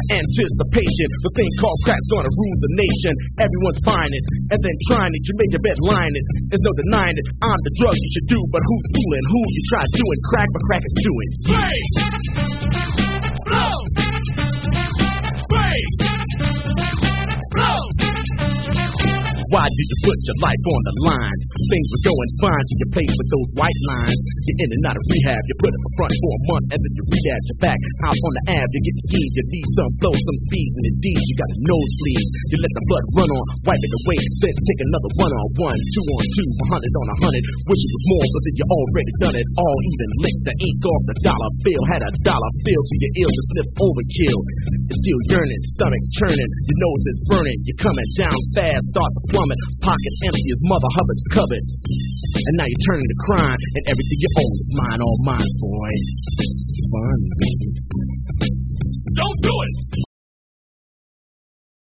anticipation. The thing called crack's gonna rule the nation. Everyone's buying it and then trying it. You make your bed lying it. There's no denying it. I'm the drug you should do, but who's fooling who? You try doing crack, but crack is doing bass, blow, bass, blow. Why did you put your life on the line? Things were going fine till you played with those white lines. You're in and out of rehab, you put it for front for a month, and then you rehab your back. Out on the Ave, you get skied, you need some flow, some speed, and indeed you got a nosebleed. You let the blood run on, wipe it away, then take another 1-on-1, 2-on-2, 100 on 100. Wish it was more, but then you already done it. All even licked the ink off the dollar bill, had a dollar bill till you're ill to sniff overkill. You're still yearning, stomach churning, your nose is burning, you're coming down fast, start to plummet, pockets empty as Mother Hubbard's cupboard. And now you're turning to crime, and everything you own is mine, all mine, boy. Fun, baby. Don't do it!